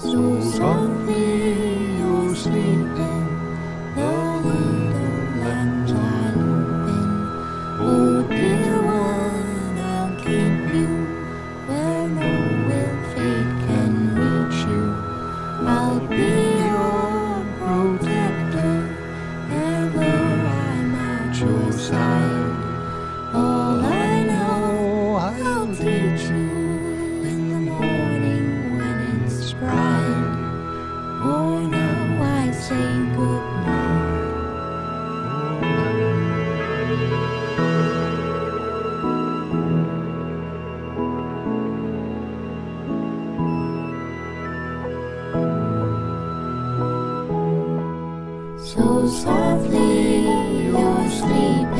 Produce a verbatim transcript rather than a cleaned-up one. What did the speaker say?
So softly you're sleeping, the little lambs are looping. Oh dear one, I'll keep you where no ill fate can reach you. I'll be your protector, ever I'm at your side. All I know I'll teach you in the morning when it's bright. Oh, now I say goodnight. So softly you're sleeping.